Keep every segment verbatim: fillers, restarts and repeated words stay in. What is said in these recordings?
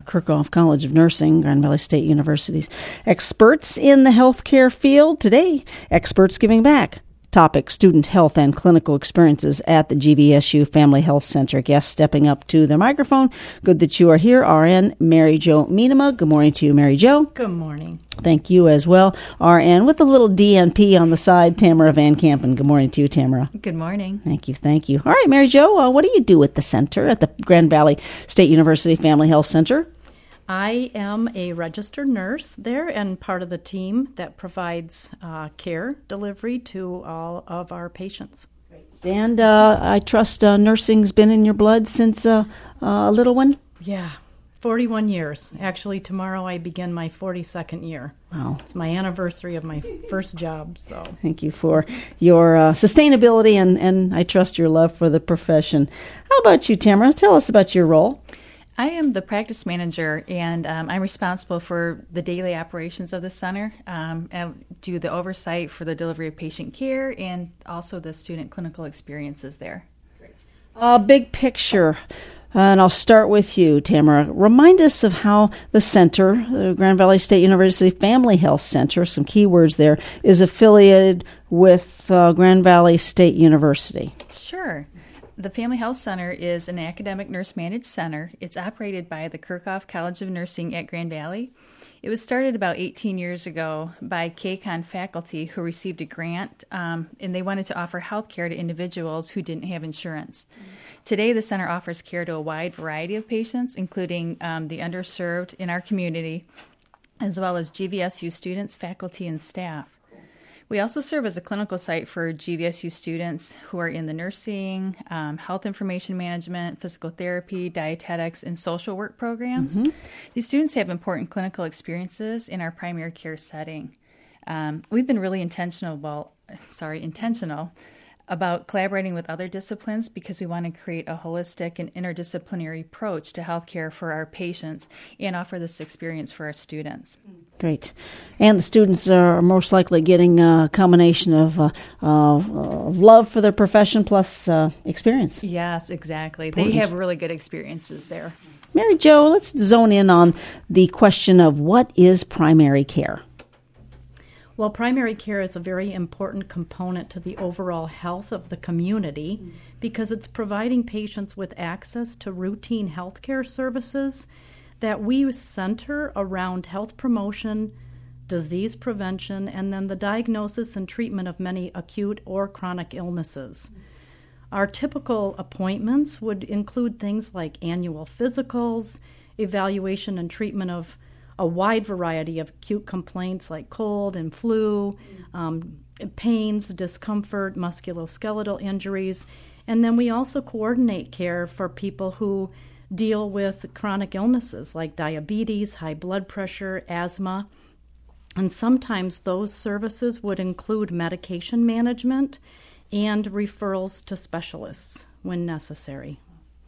Kirchhoff College of Nursing, Grand Valley State University's experts in the healthcare field. Today, experts giving back. Topic, student health and clinical experiences at the G V S U Family Health Center. Guests stepping up to the microphone. Good that you are here. R N Mary Jo Miedema. Good morning to you, Mary Jo. Good morning. Thank you as well. R N with a little D N P on the side, Tamara Van Kampen. Good morning to you, Tamara. Good morning. Thank you, thank you. All right, Mary Jo, uh, what do you do at the center, at the Grand Valley State University Family Health Center? I am a registered nurse there and part of the team that provides uh, care delivery to all of our patients. And uh, I trust uh, nursing's been in your blood since uh, uh, a little one? Yeah, forty-one years. Actually, tomorrow I begin my forty-second year. Wow. It's my anniversary of my first job. So thank you for your uh, sustainability and, and I trust your love for the profession. How about you, Tamara? Tell us about your role. I am the practice manager, and um, I'm responsible for the daily operations of the center, um, and do the oversight for the delivery of patient care and also the student clinical experiences there. Uh, big picture, and I'll start with you, Tamara. Remind us of how the center, the Grand Valley State University Family Health Center, some key words there, is affiliated with uh, Grand Valley State University. Sure. The Family Health Center is an academic nurse-managed center. It's operated by the Kirchhoff College of Nursing at Grand Valley. It was started about eighteen years ago by K CON faculty who received a grant, um, and they wanted to offer health care to individuals who didn't have insurance. Mm-hmm. Today, the center offers care to a wide variety of patients, including um, the underserved in our community, as well as G V S U students, faculty, and staff. We also serve as a clinical site for G V S U students who are in the nursing, um, health information management, physical therapy, dietetics, and social work programs. Mm-hmm. These students have important clinical experiences in our primary care setting. Um, we've been really intentional, well, sorry, intentional about collaborating with other disciplines because we want to create a holistic and interdisciplinary approach to healthcare for our patients and offer this experience for our students. Great. And the students are most likely getting a combination of, uh, of, of love for their profession plus uh, experience. Yes, exactly. Important. They have really good experiences there. Mary Jo, let's zone in on the question of what is primary care? Well, primary care is a very important component to the overall health of the community mm. because it's providing patients with access to routine health care services that we center around health promotion, disease prevention, and then the diagnosis and treatment of many acute or chronic illnesses. Mm. Our typical appointments would include things like annual physicals, evaluation and treatment of a wide variety of acute complaints like cold and flu, um, pains, discomfort, musculoskeletal injuries. And then we also coordinate care for people who deal with chronic illnesses like diabetes, high blood pressure, asthma. And sometimes those services would include medication management and referrals to specialists when necessary.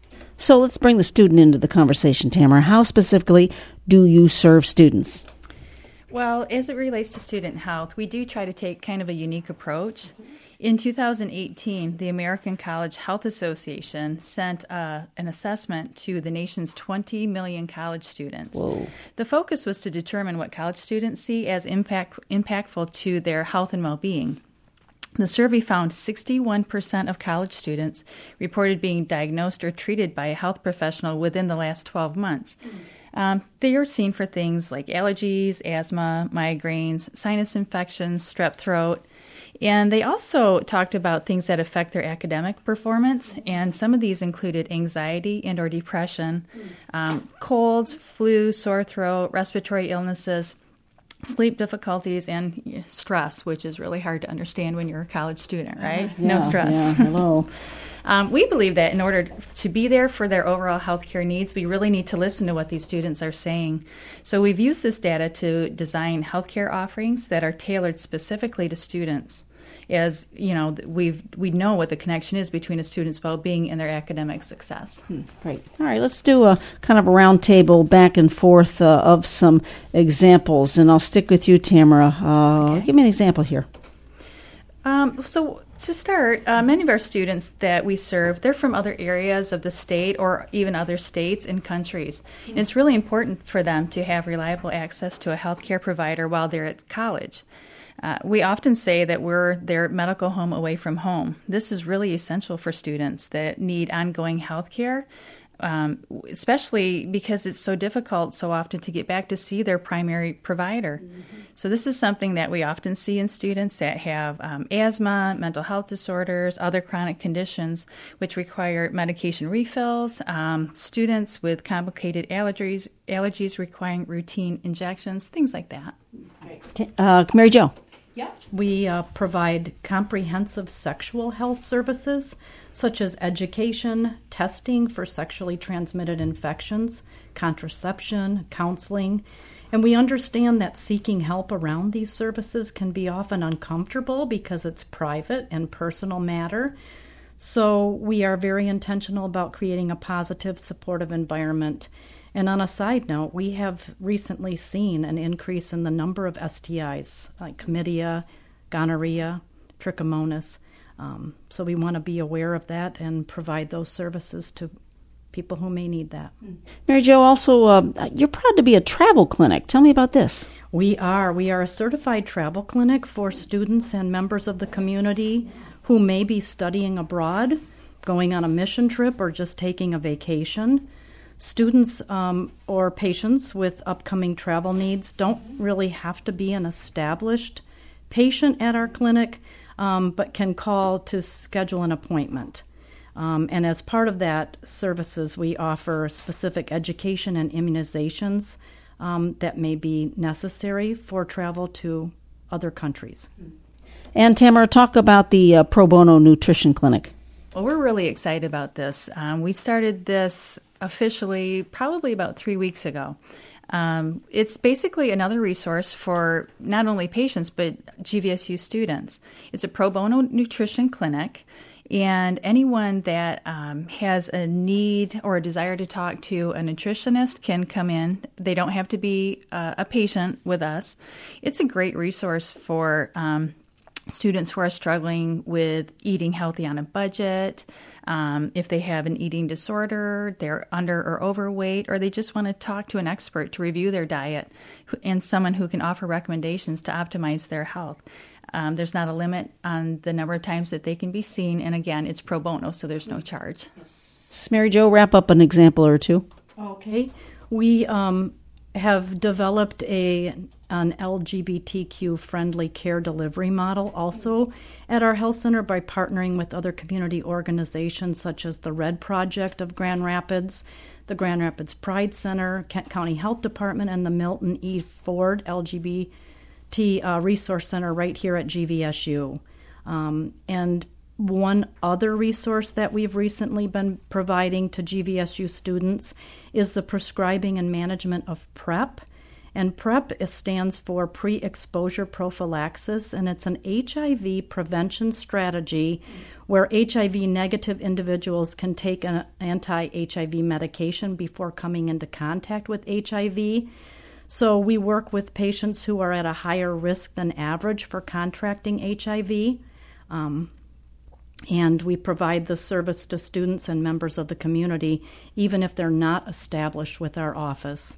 So let's bring the student into the conversation, Tamara. How specifically do you serve students? Well, as it relates to student health, we do try to take kind of a unique approach. In two thousand eighteen, the American College Health Association sent uh, an assessment to the nation's twenty million college students. Whoa. The focus was to determine what college students see as impact, impactful to their health and well-being. The survey found sixty-one percent of college students reported being diagnosed or treated by a health professional within the last twelve months. Um, they are seen for things like allergies, asthma, migraines, sinus infections, strep throat, and they also talked about things that affect their academic performance, and some of these included anxiety and or depression, um, colds, flu, sore throat, respiratory illnesses, sleep difficulties, and stress, which is really hard to understand when you're a college student, right? Yeah, no stress. Yeah, hello. um, we believe that in order to be there for their overall healthcare needs, we really need to listen to what these students are saying. So we've used this data to design healthcare offerings that are tailored specifically to students. As you know, we've we know what the connection is between a student's well-being and their academic success. Hmm, great. All right, let's do a kind of a round table back and forth uh, of some examples, and I'll stick with you, Tamara. Uh, okay. Give me an example here. Um, so To start, uh, many of our students that we serve, they're from other areas of the state or even other states and countries. And it's really important for them to have reliable access to a healthcare provider while they're at college. Uh, we often say that we're their medical home away from home. This is really essential for students that need ongoing health care, um, especially because it's so difficult so often to get back to see their primary provider. Mm-hmm. So this is something that we often see in students that have um, asthma, mental health disorders, other chronic conditions which require medication refills, um, students with complicated allergies, allergies requiring routine injections, things like that. Uh, Mary Jo. Yeah. We uh, provide comprehensive sexual health services such as education, testing for sexually transmitted infections, contraception, counseling, and we understand that seeking help around these services can be often uncomfortable because it's private and personal matter. So we are very intentional about creating a positive, supportive environment. And on a side note, we have recently seen an increase in the number of S T Is, like chlamydia, gonorrhea, trichomonas. Um, so we want to be aware of that and provide those services to people who may need that. Mary Jo, also, uh, you're proud to be a travel clinic. Tell me about this. We are. We are a certified travel clinic for students and members of the community who may be studying abroad, going on a mission trip, or just taking a vacation. Students um, or patients with upcoming travel needs don't really have to be an established patient at our clinic, um, but can call to schedule an appointment. Um, and as part of that services, we offer specific education and immunizations um, that may be necessary for travel to other countries. And Tamara, talk about the uh, Pro Bono Nutrition Clinic. Well, we're really excited about this. Um, we started this officially probably about three weeks ago. Um, it's basically another resource for not only patients but G V S U students. It's a pro bono nutrition clinic, and anyone that um, has a need or a desire to talk to a nutritionist can come in. They don't have to be uh, a patient with us. It's a great resource for um, students who are struggling with eating healthy on a budget, um, if they have an eating disorder, they're under or overweight, or they just want to talk to an expert to review their diet and someone who can offer recommendations to optimize their health. Um, there's not a limit on the number of times that they can be seen, and again, it's pro bono, so there's no charge. Mary Jo, wrap up an example or two. Okay. We um, have developed a an L G B T Q-friendly care delivery model also at our health center by partnering with other community organizations such as the Red Project of Grand Rapids, the Grand Rapids Pride Center, Kent County Health Department, and the Milton E. Ford L G B T uh, Resource Center right here at G V S U. Um, and one other resource that we've recently been providing to G V S U students is the prescribing and management of PrEP. And PrEP stands for pre-exposure prophylaxis, and it's an H I V prevention strategy where H I V negative individuals can take an anti-H I V medication before coming into contact with H I V. So we work with patients who are at a higher risk than average for contracting H I V. Um, and we provide the service to students and members of the community, even if they're not established with our office.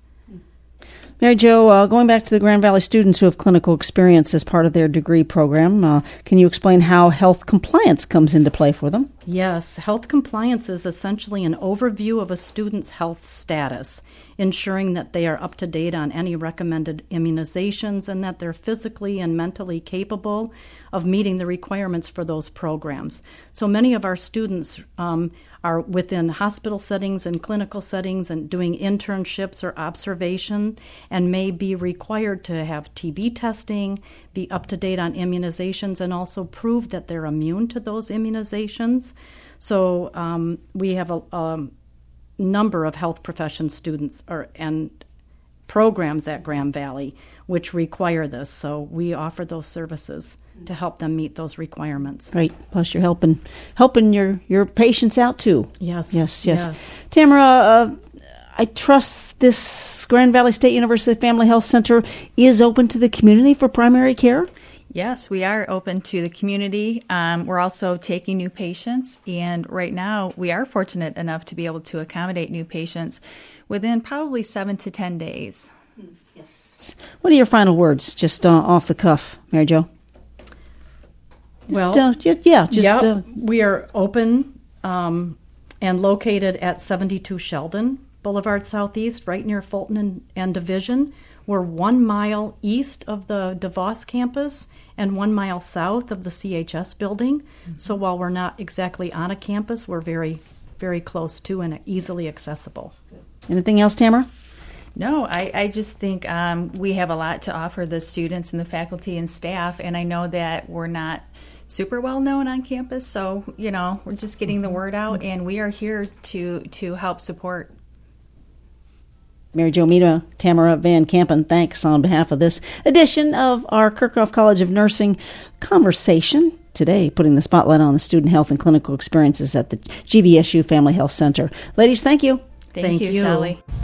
Mary Jo, uh, going back to the Grand Valley students who have clinical experience as part of their degree program, uh, can you explain how health compliance comes into play for them? Yes, health compliance is essentially an overview of a student's health status, ensuring that they are up to date on any recommended immunizations and that they're physically and mentally capable of meeting the requirements for those programs. So many of our students um, are within hospital settings and clinical settings and doing internships or observation and may be required to have T B testing, be up to date on immunizations, and also prove that they're immune to those immunizations. So um, we have a, a number of health profession students or and programs at Grand Valley which require this. So we offer those services to help them meet those requirements. Great. Plus you're helping helping your, your patients out too. Yes. Yes, yes. yes. Tamara, uh, I trust this Grand Valley State University Family Health Center is open to the community for primary care? Yes, we are open to the community. Um, we're also taking new patients, and right now we are fortunate enough to be able to accommodate new patients within probably seven to ten days. Yes. What are your final words, just uh, off the cuff, Mary Jo? Well, just, uh, yeah, just yep, uh, we are open um, and located at seventy-two Sheldon Boulevard Southeast, right near Fulton and, and Division. We're one mile east of the DeVos campus and one mile south of the C H S building. Mm-hmm. So while we're not exactly on a campus, we're very, very close to and easily accessible. Anything else, Tamara? No, I, I just think um, we have a lot to offer the students and the faculty and staff, and I know that we're not super well known on campus, so, you know, we're just getting the word out, and we are here to, to help support. Mary Jo Mita, Tamara Van Kampen, thanks on behalf of this edition of our Kirchhoff College of Nursing conversation. Today, putting the spotlight on the student health and clinical experiences at the G V S U Family Health Center. Ladies, thank you. Thank, Thank you, you. Sally.